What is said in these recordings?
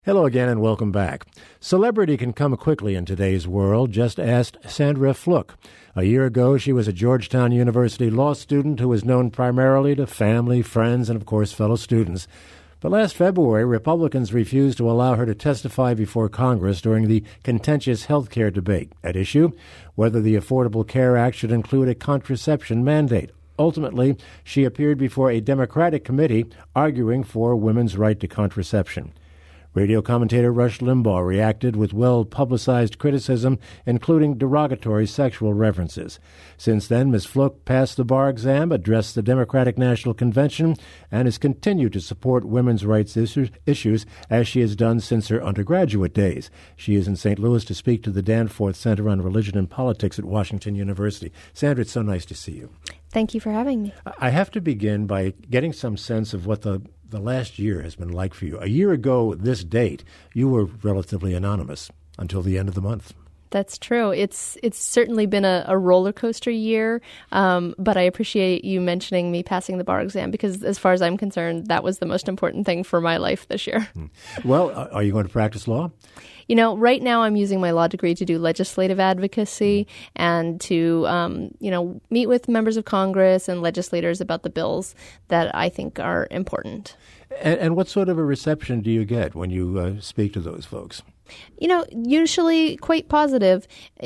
Hello again and welcome back. Celebrity can come quickly in today's world. Just ask Sandra Fluke. A year ago, she was a Georgetown University law student who was known primarily to family, friends, and, of course, fellow students. But last February, Republicans refused to allow her to testify before Congress during the contentious health care debate. At issue, whether the Affordable Care Act should include a contraception mandate. Ultimately, she appeared before a Democratic committee arguing for women's right to contraception. Radio commentator Rush Limbaugh reacted with well-publicized criticism, including derogatory sexual references. Since then, Ms. Fluke passed the bar exam, addressed the Democratic National Convention, and has continued to support women's rights issues as she has done since her undergraduate days. She is in St. Louis to speak to the Danforth Center on Religion and Politics at Washington University. Sandra, it's so nice to see you. Thank you for having me. I have to begin by getting some sense of what the last year has been like for you. A year ago, this date, you were relatively anonymous until the end of the month. That's true. It's certainly been a roller coaster year, but I appreciate you mentioning me passing the bar exam because as far as I'm concerned, that was the most important thing for my life this year. Well, are you going to practice law? You know, right now I'm using my law degree to do legislative advocacy and to, meet with members of Congress and legislators about the bills that I think are important. And what sort of a reception do you get when you speak to those folks? You know, usually quite positive.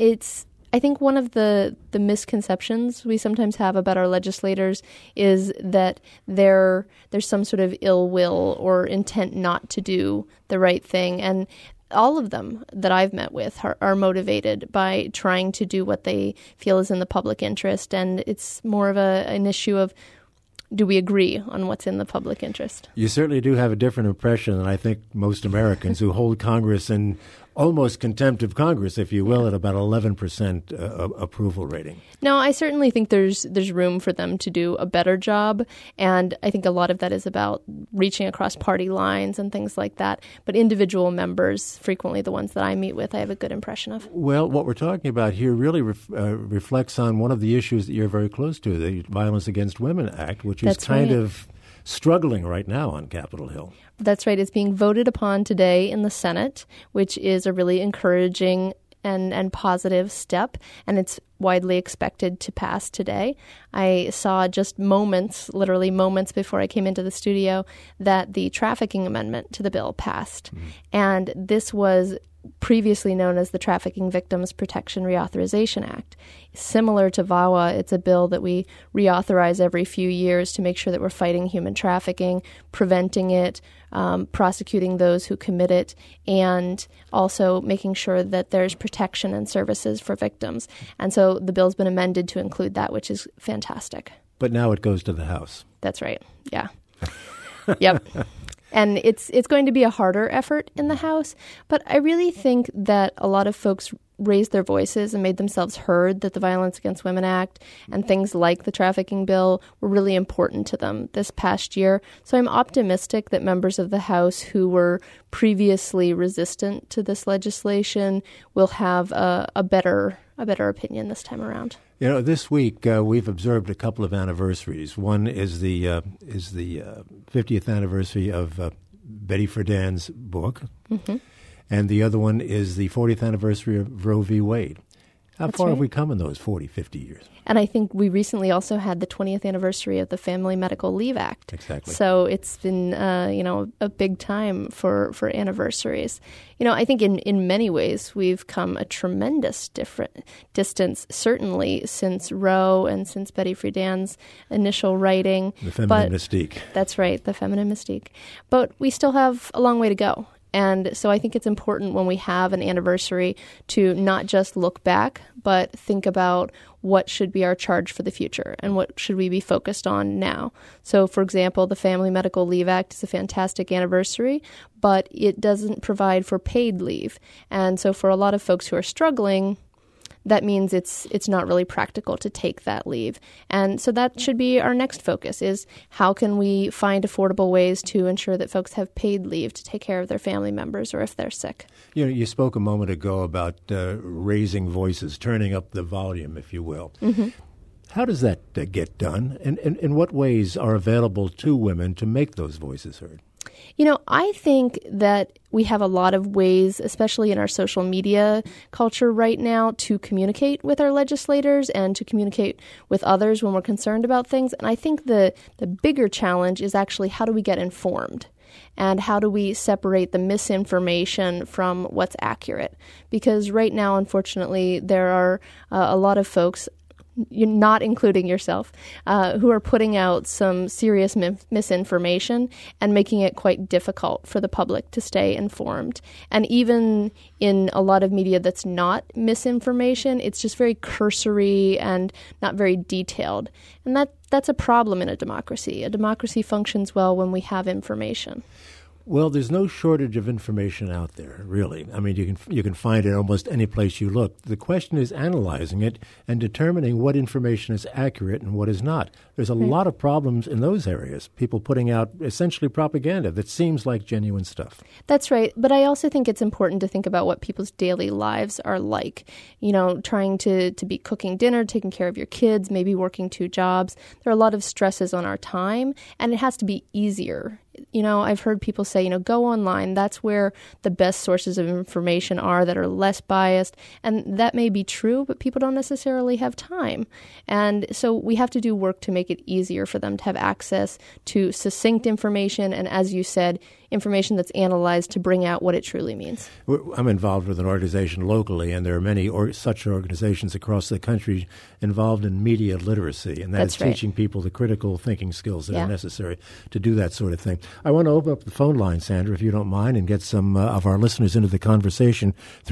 I think one of the misconceptions we sometimes have about our legislators is that there's some sort of ill will or intent not to do the right thing. And all of them that I've met with are motivated by trying to do what they feel is in the public interest. And it's more of an issue of, do we agree on what's in the public interest? You certainly do have a different impression than I think most Americans who hold Congress in almost contempt of Congress, if you will, at about 11% approval rating. No, I certainly think there's room for them to do a better job, and I think a lot of that is about reaching across party lines and things like that. But individual members, frequently the ones that I meet with, I have a good impression of. Well, what we're talking about here really reflects on one of the issues that you're very close to, the Violence Against Women Act, which is kind of struggling right now on Capitol Hill. That's right. It's being voted upon today in the Senate, which is a really encouraging and positive step, and it's widely expected to pass today. I saw just literally moments before I came into the studio, that the trafficking amendment to the bill passed. And this was previously known as the Trafficking Victims Protection Reauthorization Act. Similar to VAWA, it's a bill that we reauthorize every few years to make sure that we're fighting human trafficking, preventing it, prosecuting those who commit it, and also making sure that there's protection and services for victims. And so the bill's been amended to include that, which is fantastic. But now it goes to the House. That's right. Yeah. Yep. And it's going to be a harder effort in the House, but I really think that a lot of folks raised their voices and made themselves heard that the Violence Against Women Act and things like the trafficking bill were really important to them this past year. So I'm optimistic that members of the House who were previously resistant to this legislation will have a better opinion this time around. You know, this week we've observed a couple of anniversaries. One is the 50th anniversary of Betty Friedan's book, and the other one is the 40th anniversary of Roe v. Wade. How far have we come in those 40, 50 years? And I think we recently also had the 20th anniversary of the Family Medical Leave Act. Exactly. So it's been, a big time for anniversaries. You know, I think in many ways we've come a tremendous distance, certainly since Roe and since Betty Friedan's initial writing. The feminine mystique. That's right, the feminine mystique. But we still have a long way to go. And so I think it's important when we have an anniversary to not just look back, but think about what should be our charge for the future and what should we be focused on now. So, for example, the Family Medical Leave Act is a fantastic anniversary, but it doesn't provide for paid leave. And so for a lot of folks who are struggling, that means it's not really practical to take that leave. And so that should be our next focus, is how can we find affordable ways to ensure that folks have paid leave to take care of their family members or if they're sick. You know, you spoke a moment ago about raising voices, turning up the volume, if you will. Mm-hmm. How does that get done? And in what ways are available to women to make those voices heard? I think that we have a lot of ways, especially in our social media culture right now, to communicate with our legislators and to communicate with others when we're concerned about things. And I think the bigger challenge is actually how do we get informed? And how do we separate the misinformation from what's accurate? Because right now, unfortunately, there are a lot of folks, you're not including yourself, who are putting out some serious misinformation and making it quite difficult for the public to stay informed. And even in a lot of media that's not misinformation, it's just very cursory and not very detailed. And that's a problem in a democracy. A democracy functions well when we have information. Well, there's no shortage of information out there, really. I mean, you can find it almost any place you look. The question is analyzing it and determining what information is accurate and what is not. There's a lot of problems in those areas, people putting out essentially propaganda that seems like genuine stuff. That's right. But I also think it's important to think about what people's daily lives are like. Trying to be cooking dinner, taking care of your kids, maybe working 2 jobs. There are a lot of stresses on our time, and it has to be easier. I've heard people say, go online. That's where the best sources of information are that are less biased. And that may be true, but people don't necessarily have time. And so we have to do work to make it easier for them to have access to succinct information. And as you said, information that's analyzed to bring out what it truly means. I'm involved with an organization locally, and there are many such organizations across the country involved in media literacy, and that's teaching people the critical thinking skills that are necessary to do that sort of thing. I want to open up the phone line, Sandra, if you don't mind, and get some of our listeners into the conversation.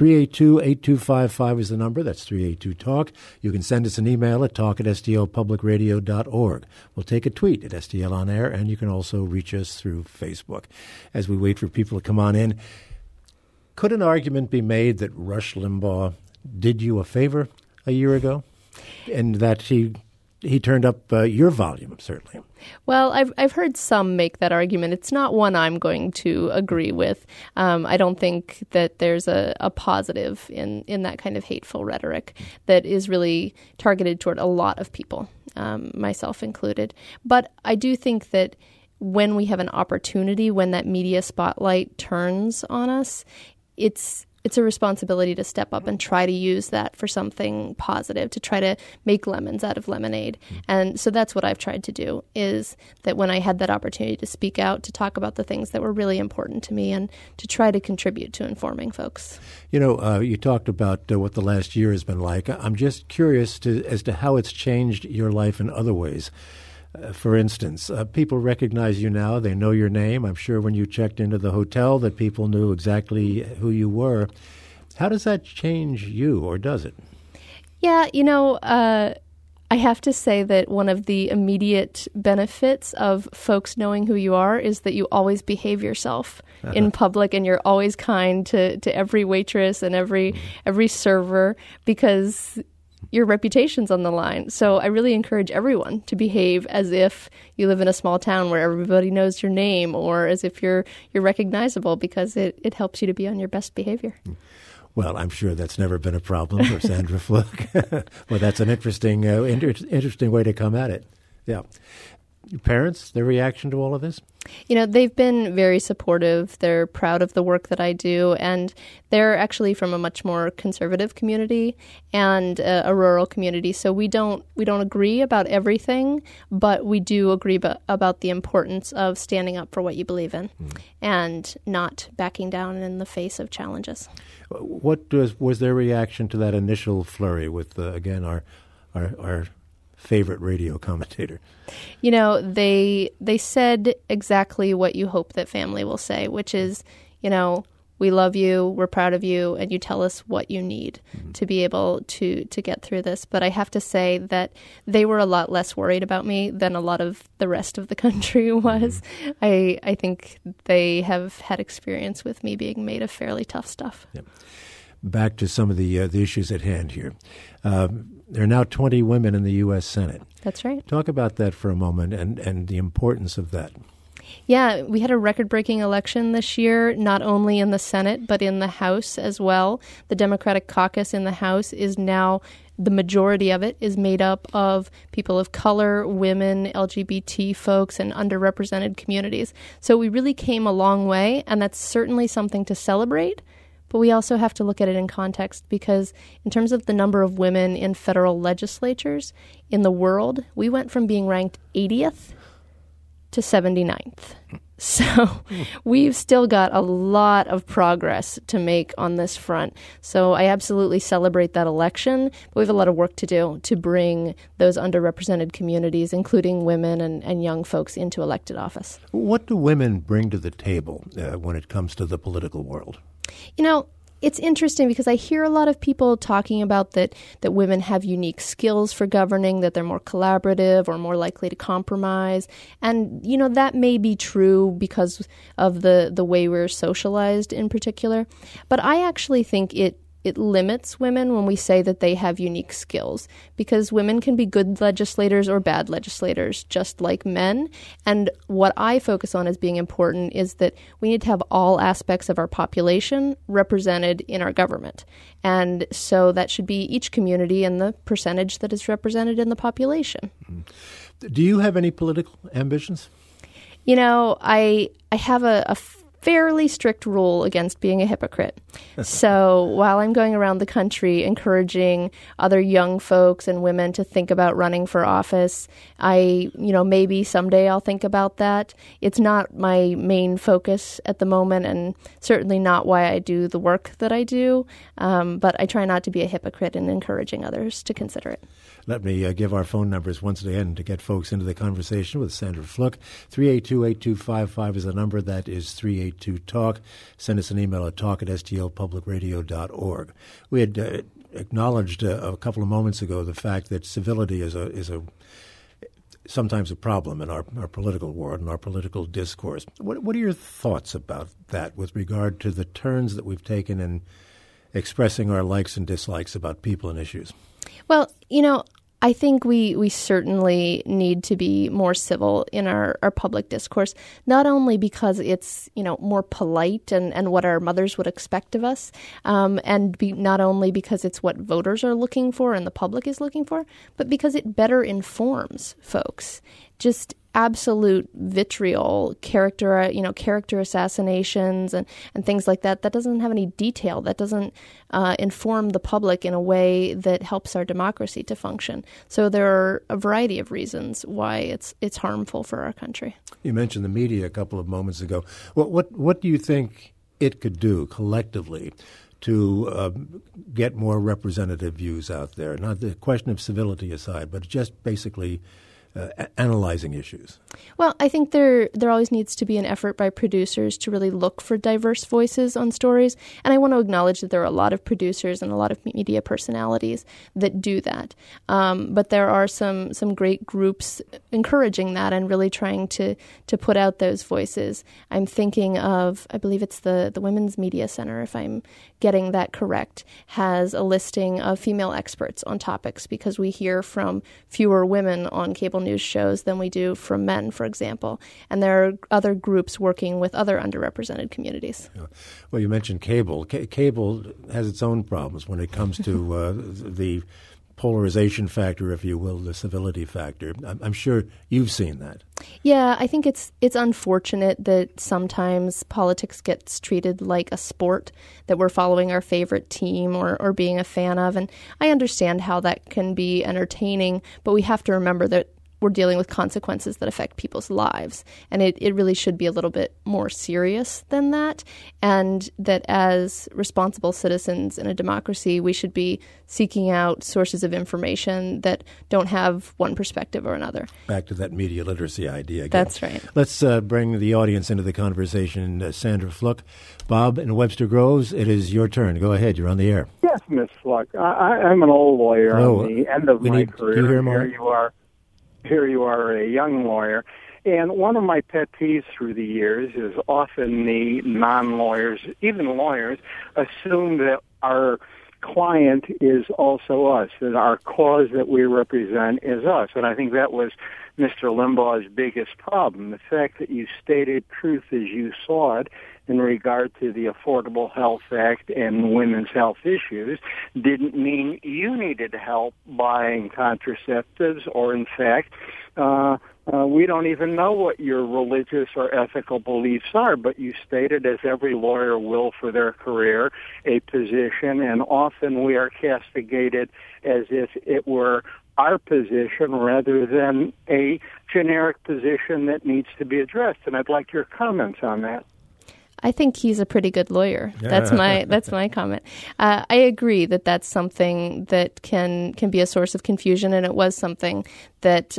382-8255 is the number. That's 382-TALK. You can send us an email at talk@stlpublicradio.org. We'll take a tweet at STL On Air, and you can also reach us through Facebook. As we wait for people to come on in, could an argument be made that Rush Limbaugh did you a favor a year ago, and that he turned up your volume, certainly? Well, I've heard some make that argument. It's not one I'm going to agree with. I don't think that there's a positive in that kind of hateful rhetoric that is really targeted toward a lot of people, myself included. But I do think that when we have an opportunity, when that media spotlight turns on us, it's a responsibility to step up and try to use that for something positive, to try to make lemons out of lemonade. And so that's what I've tried to do, is that when I had that opportunity to speak out, to talk about the things that were really important to me and to try to contribute to informing folks. You talked about what the last year has been like. I'm just curious as to how it's changed your life in other ways. For instance, people recognize you now. They know your name. I'm sure when you checked into the hotel that people knew exactly who you were. How does that change you, or does it? Yeah, I have to say that one of the immediate benefits of folks knowing who you are is that you always behave yourself in public, and you're always kind to every waitress and every server, because your reputation's on the line. So I really encourage everyone to behave as if you live in a small town where everybody knows your name, or as if you're recognizable, because it helps you to be on your best behavior. Well, I'm sure that's never been a problem for Sandra Fluke. Well, that's an interesting way to come at it. Yeah. Your parents, their reaction to all of this? They've been very supportive. They're proud of the work that I do, and they're actually from a much more conservative community and a rural community. So we don't agree about everything, but we do agree about the importance of standing up for what you believe in and not backing down in the face of challenges. What was their reaction to that initial flurry with again our favorite radio commentator? They said exactly what you hope that family will say, which is, we love you, we're proud of you, and you tell us what you need to be able to get through this. But I have to say that they were a lot less worried about me than a lot of the rest of the country was. I think they have had experience with me being made of fairly tough stuff. Yep. Back to some of the issues at hand here. There are now 20 women in the U.S. Senate. That's right. Talk about that for a moment and the importance of that. Yeah, we had a record-breaking election this year, not only in the Senate, but in the House as well. The Democratic caucus in the House is now the majority of it is made up of people of color, women, LGBT folks, and underrepresented communities. So we really came a long way, and that's certainly something to celebrate. But we also have to look at it in context, because in terms of the number of women in federal legislatures in the world, we went from being ranked 80th to 79th. So we've still got a lot of progress to make on this front. So I absolutely celebrate that election, but we have a lot of work to do to bring those underrepresented communities, including women and young folks, into elected office. What do women bring to the table when it comes to the political world? You know, it's interesting because I hear a lot of people talking about that women have unique skills for governing, that they're more collaborative or more likely to compromise. And, you know, that may be true because of the way we're socialized in particular. But I actually think it limits women when we say that they have unique skills, because women can be good legislators or bad legislators, just like men. And what I focus on as being important is that we need to have all aspects of our population represented in our government. And so that should be each community and the percentage that is represented in the population. Do you have any political ambitions? You know, I have a fairly strict rule against being a hypocrite. So while I'm going around the country encouraging other young folks and women to think about running for office, maybe someday I'll think about that. It's not my main focus at the moment, and certainly not why I do the work that I do. But I try not to be a hypocrite in encouraging others to consider it. Let me give our phone numbers once again to get folks into the conversation with Sandra Fluke. 382-8255 is the number. That is 382-TALK. Send us an email at talk@stlpublicradio.org. We had acknowledged a couple of moments ago the fact that civility is sometimes a problem in our political world and our political discourse. What are your thoughts about that with regard to the turns that we've taken in expressing our likes and dislikes about people and issues? Well, you know, I think we certainly need to be more civil in our public discourse, not only because it's, you know, more polite and what our mothers would expect of us, not only because it's what voters are looking for and the public is looking for, but because it better informs folks. Just absolute vitriol, character assassinations and things like that doesn't have any detail, that doesn't inform the public in a way that helps our democracy to function. So there are a variety of reasons why it's harmful for our country. You mentioned the media a couple of moments ago. What do you think it could do collectively to get more representative views out there? Not the question of civility aside, but just basically analyzing issues? Well, I think there always needs to be an effort by producers to really look for diverse voices on stories. And I want to acknowledge that there are a lot of producers and a lot of media personalities that do that. But there are some great groups encouraging that and really trying to put out those voices. I'm thinking of, I believe it's the Women's Media Center, if I'm getting that correct, has a listing of female experts on topics, because we hear from fewer women on cable news shows than we do from men, for example. And there are other groups working with other underrepresented communities. Yeah. Well, you mentioned cable. Cable has its own problems when it comes to the polarization factor, if you will, the civility factor. I'm sure you've seen that. Yeah, I think it's unfortunate that sometimes politics gets treated like a sport, that we're following our favorite team or being a fan of. And I understand how that can be entertaining, but we have to remember that we're dealing with consequences that affect people's lives. And it really should be a little bit more serious than that. And that as responsible citizens in a democracy, we should be seeking out sources of information that don't have one perspective or another. Back to that media literacy idea again. That's right. Let's bring the audience into the conversation. Sandra Fluke. Bob in Webster Groves, it is your turn. Go ahead. You're on the air. Yes, Miss Fluke. I'm an old lawyer on the end of my career. Do you hear more? Here you are, a young lawyer. And one of my pet peeves through the years is often the non-lawyers, even lawyers, assume that our client is also us, that our cause that we represent is us. And I think that was Mr. Limbaugh's biggest problem, the fact that you stated truth as you saw it in regard to the Affordable Health Act and women's health issues didn't mean you needed help buying contraceptives, or in fact, we don't even know what your religious or ethical beliefs are, but you stated, as every lawyer will for their career, a position, and often we are castigated as if it were our position rather than a generic position that needs to be addressed. And I'd like your comments on that. I think he's a pretty good lawyer. That's my comment. I agree that that's something that can be a source of confusion, and it was something that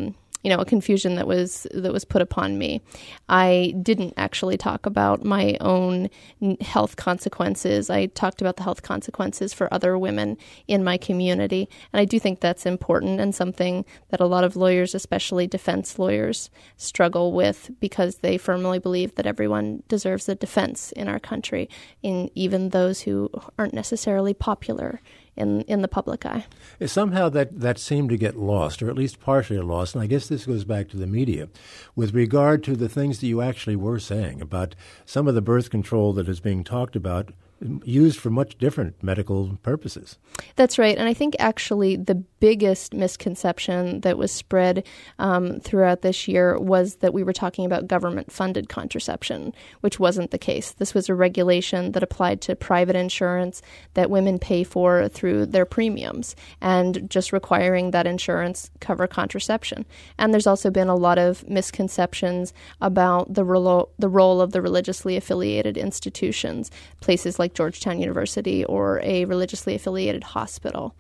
a confusion that was put upon me. I didn't actually talk about my own health consequences. I talked about the health consequences for other women in my community, and I do think that's important and something that a lot of lawyers, especially defense lawyers, struggle with because they firmly believe that everyone deserves a defense in our country, even those who aren't necessarily popular in the public eye. Somehow that seemed to get lost, or at least partially lost, and I guess this goes back to the media, with regard to the things that you actually were saying about some of the birth control that is being talked about used for much different medical purposes. That's right. And I think actually the biggest misconception that was spread throughout this year was that we were talking about government-funded contraception, which wasn't the case. This was a regulation that applied to private insurance that women pay for through their premiums, and just requiring that insurance cover contraception. And there's also been a lot of misconceptions about the role of the religiously affiliated institutions, places like Georgetown University or a religiously affiliated hospital.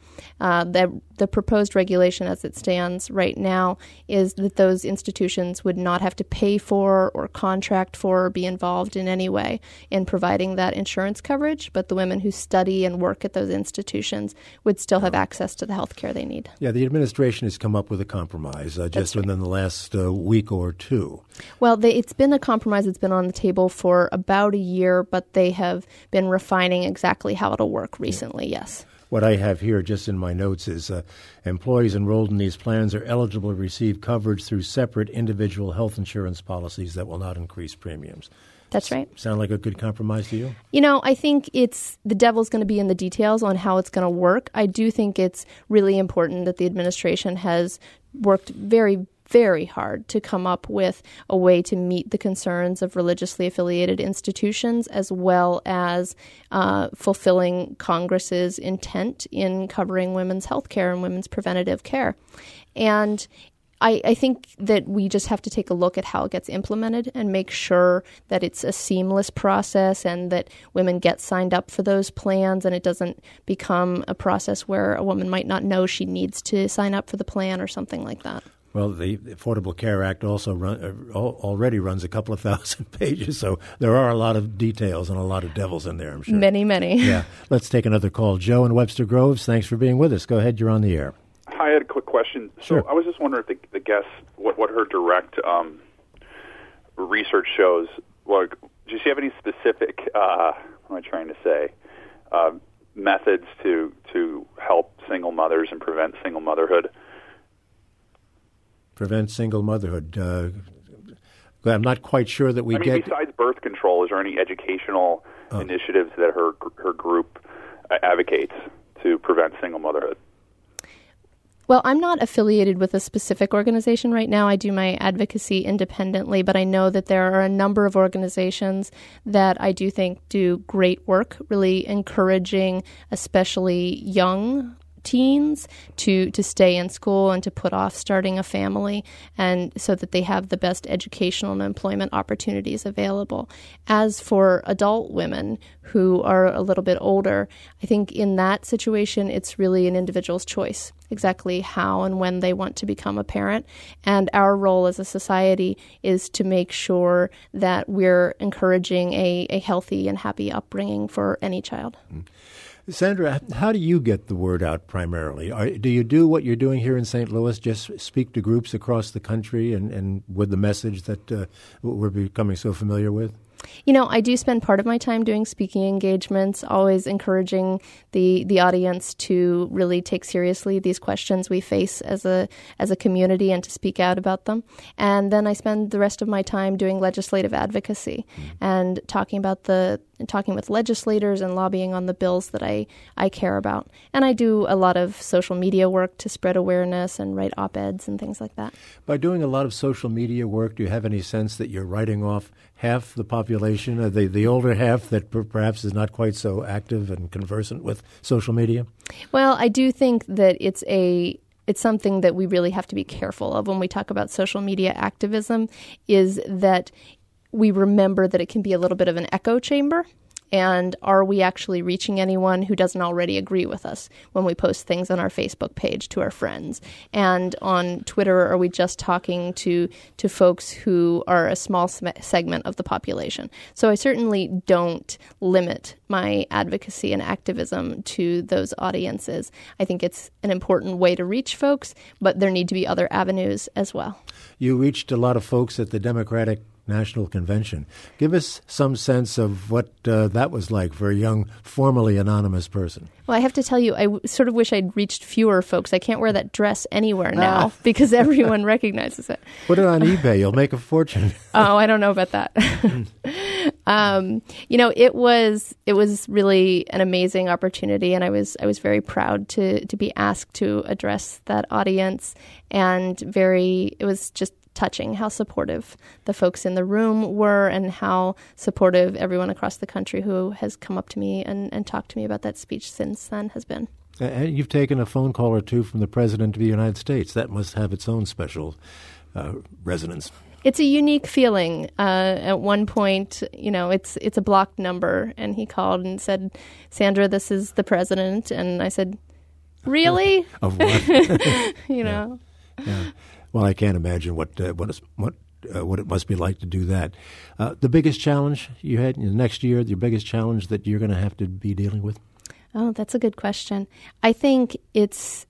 The proposed regulation as it stands right now is that those institutions would not have to pay for or contract for or be involved in any way in providing that insurance coverage, but the women who study and work at those institutions would still have access to the health care they need. Yeah, the administration has come up with a compromise just within the last week or two. Well, it's been a compromise that's been on the table for about a year, but they have been refining exactly how it'll work recently, yes. What I have here just in my notes is employees enrolled in these plans are eligible to receive coverage through separate individual health insurance policies that will not increase premiums. That's right. Sound like a good compromise to you? I think the devil's going to be in the details on how it's going to work. I do think it's really important that the administration has worked very, very hard to come up with a way to meet the concerns of religiously affiliated institutions, as well as fulfilling Congress's intent in covering women's health care and women's preventative care. And I think that we just have to take a look at how it gets implemented and make sure that it's a seamless process and that women get signed up for those plans and it doesn't become a process where a woman might not know she needs to sign up for the plan or something like that. Well, the Affordable Care Act also already runs a couple of thousand pages, so there are a lot of details and a lot of devils in there, I'm sure. Many, many. Yeah. Let's take another call. Joe in Webster Groves, thanks for being with us. Go ahead, you're on the air. Hi, I had a quick question. Sure. So I was just wondering if the guest, what her direct research shows. Well, does she have any specific, what am I trying to say, methods to help single mothers and prevent single motherhood? Prevent single motherhood. I'm not quite sure that we get... Besides birth control, is there any educational initiatives that her group advocates to prevent single motherhood? Well, I'm not affiliated with a specific organization right now. I do my advocacy independently, but I know that there are a number of organizations that I do think do great work, really encouraging especially young teens to stay in school and to put off starting a family, and so that they have the best educational and employment opportunities available. As for adult women who are a little bit older, I think in that situation it's really an individual's choice exactly how and when they want to become a parent. And our role as a society is to make sure that we're encouraging a healthy and happy upbringing for any child. Sandra, how do you get the word out primarily? Do you do what you're doing here in St. Louis, just speak to groups across the country and with the message that we're becoming so familiar with? I do spend part of my time doing speaking engagements, always encouraging the audience to really take seriously these questions we face as a community and to speak out about them. And then I spend the rest of my time doing legislative advocacy and talking with legislators and lobbying on the bills that I care about. And I do a lot of social media work to spread awareness and write op-eds and things like that. By doing a lot of social media work, do you have any sense that you're writing off half the population, the older half that perhaps is not quite so active and conversant with social media? Well, I do think that it's something that we really have to be careful of when we talk about social media activism, is that we remember that it can be a little bit of an echo chamber. And are we actually reaching anyone who doesn't already agree with us when we post things on our Facebook page to our friends? And on Twitter, are we just talking to folks who are a small segment of the population? So I certainly don't limit my advocacy and activism to those audiences. I think it's an important way to reach folks, but there need to be other avenues as well. You reached a lot of folks at the Democratic National Convention. Give us some sense of what that was like for a young, formerly anonymous person. Well, I have to tell you, I sort of wish I'd reached fewer folks. I can't wear that dress anywhere now because everyone recognizes it. Put it on eBay. You'll make a fortune. Oh, I don't know about that. It was really an amazing opportunity, and I was very proud to be asked to address that audience, and it was just touching how supportive the folks in the room were and how supportive everyone across the country who has come up to me and talked to me about that speech since then has been. And you've taken a phone call or two from the President of the United States. That must have its own special resonance. It's a unique feeling. At one point, it's a blocked number, and he called and said, "Sandra, this is the President." And I said, "Really?" Of what? Yeah. Well, I can't imagine what it must be like to do that. The biggest challenge you had in the next year, your biggest challenge that you're going to have to be dealing with? Oh, that's a good question. I think it's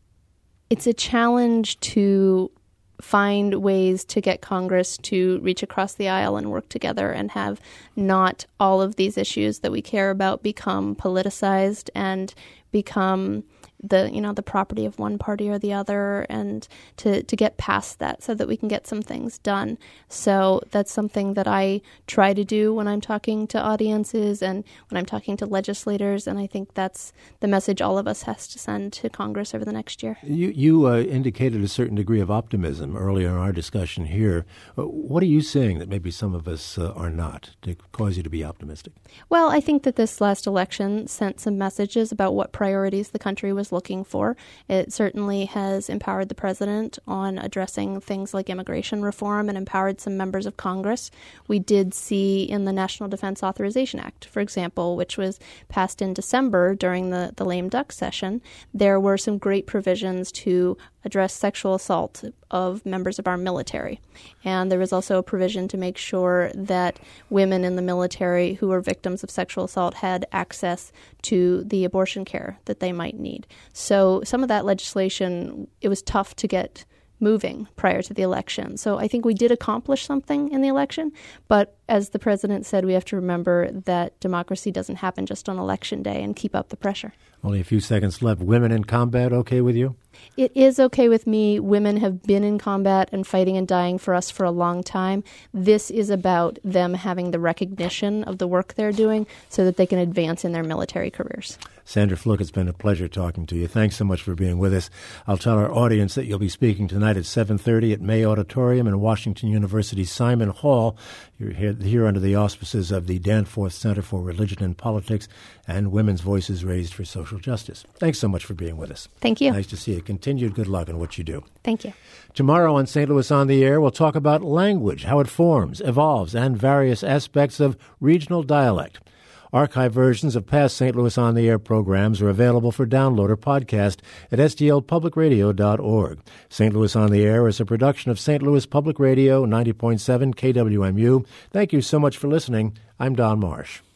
a challenge to find ways to get Congress to reach across the aisle and work together and have not all of these issues that we care about become politicized and become the property of one party or the other, and to get past that so that we can get some things done. So that's something that I try to do when I'm talking to audiences and when I'm talking to legislators, and I think that's the message all of us has to send to Congress over the next year. You indicated a certain degree of optimism earlier in our discussion here. What are you saying that maybe some of us are not to cause you to be optimistic? Well, I think that this last election sent some messages about what priorities the country was looking for. It certainly has empowered the president on addressing things like immigration reform and empowered some members of Congress. We did see in the National Defense Authorization Act, for example, which was passed in December during the lame duck session, there were some great provisions to address sexual assault of members of our military. And there was also a provision to make sure that women in the military who were victims of sexual assault had access to the abortion care that they might need. So some of that legislation, it was tough to get moving prior to the election. So I think we did accomplish something in the election. But as the president said, we have to remember that democracy doesn't happen just on election day and keep up the pressure. Only a few seconds left. Women in combat, okay with you? It is okay with me. Women have been in combat and fighting and dying for us for a long time. This is about them having the recognition of the work they're doing so that they can advance in their military careers. Sandra Fluke, it's been a pleasure talking to you. Thanks so much for being with us. I'll tell our audience that you'll be speaking tonight at 7:30 at May Auditorium in Washington University's Simon Hall. You're here under the auspices of the Danforth Center for Religion and Politics and Women's Voices Raised for Social Justice. Thanks so much for being with us. Thank you. Nice to see you. Continued good luck in what you do. Thank you. Tomorrow on St. Louis on the Air, we'll talk about language, how it forms, evolves, and various aspects of regional dialect. Archive versions of past St. Louis on the Air programs are available for download or podcast at stlpublicradio.org. St. Louis on the Air is a production of St. Louis Public Radio, 90.7 KWMU. Thank you so much for listening. I'm Don Marsh.